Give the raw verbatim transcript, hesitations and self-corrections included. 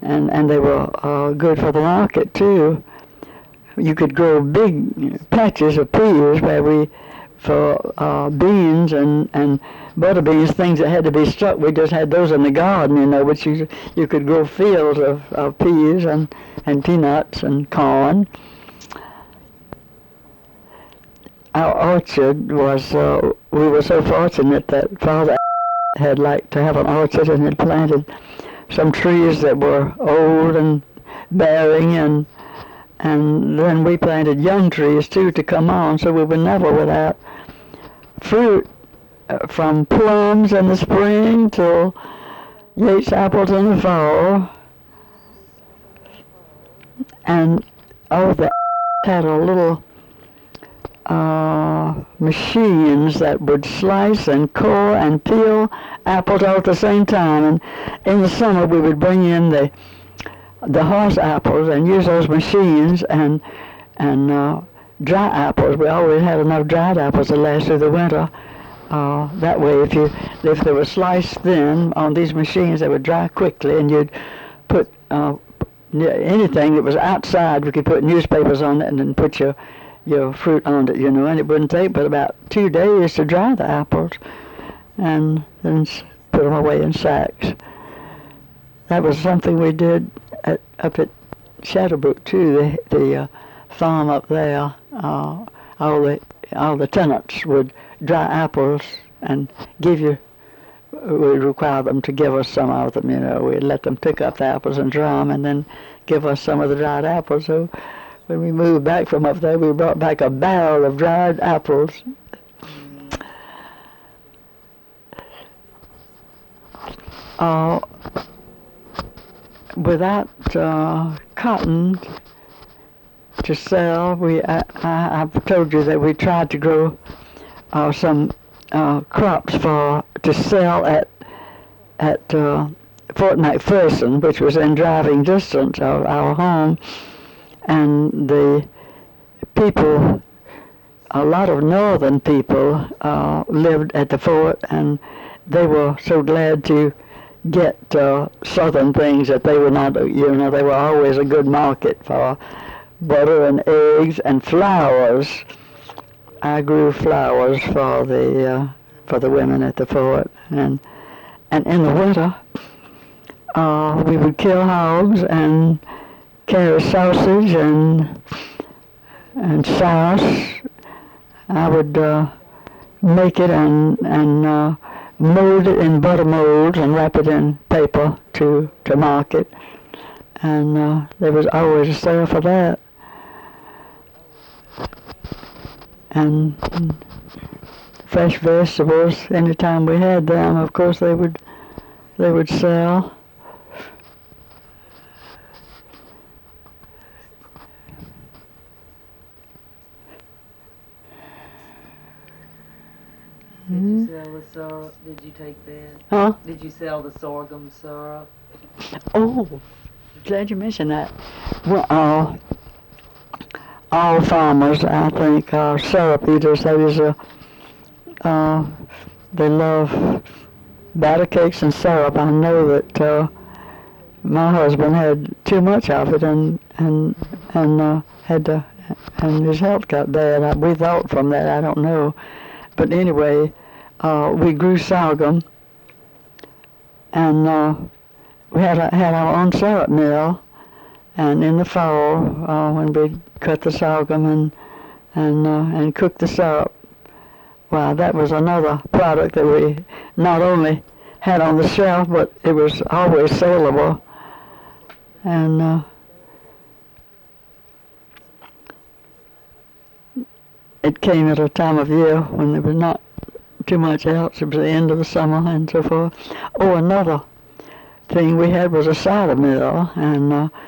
and and they were uh, good for the market too. You could grow big patches of peas where we, for uh, beans and and butter beans, things that had to be struck. We just had those in the garden, you know. But you you could grow fields of, of peas and and peanuts and corn. Our orchard was, uh, we were so fortunate that Father had liked to have an orchard and had planted some trees that were old and bearing, and and then we planted young trees too to come on, so we were never without fruit, uh, from plums in the spring till Yates apples in the fall. And oh, the had a little Uh, machines that would slice and core and peel apples all at the same time. And in the summer we would bring in the the horse apples and use those machines, and and uh, dry apples. We always had enough dried apples to last through the winter. Uh, that way, if you if they were sliced thin on these machines, they would dry quickly, and you'd put uh, anything that was outside. We could put newspapers on it and then put your your fruit on it, you know, and it wouldn't take but about two days to dry the apples, and then put them away in sacks. That was something we did at, up at Shadowbrook too, the, the uh, farm up there. Uh, all the all the tenants would dry apples and give you. We'd require them to give us some of them, you know. We'd let them pick up the apples and dry them, and then give us some of the dried apples. So when we moved back from up there, we brought back a barrel of dried apples. Uh, without uh, cotton to sell, we I, I, I've told you that we tried to grow uh, some uh, crops for to sell at at uh, Fort McPherson, which was in driving distance of our home. And the people, a lot of northern people uh, lived at the fort, and they were so glad to get uh, southern things that they were not, you know, they were always a good market for butter and eggs and flowers. I grew flowers for the uh, for the women at the fort, and and in the winter uh, we would kill hogs and carry sausage and and sauce. I would uh, make it and and uh, mold it in butter molds and wrap it in paper to to market, and uh, there was always a sale for that. And, and fresh vegetables, anytime we had them, of course they would they would sell. Did you sell the syrup? Did you take that? Huh? Did you sell the sorghum syrup? Oh, glad you mentioned that. Well, uh, all farmers, I think, are syrup eaters. That is a, uh, they love batter cakes and syrup. I know that uh, my husband had too much of it, and and and uh, had to, and his health got bad. I, we thought from that, I don't know, but anyway, uh, we grew sorghum, and uh, we had a, had our own syrup mill. And in the fall, uh, when we cut the sorghum and and uh, and cook the syrup, well, that was another product that we not only had on the shelf, but it was always saleable. And uh, it came at a time of year when there was not too much else. It was the end of the summer and so forth. Oh, another thing we had was a cider mill, and uh,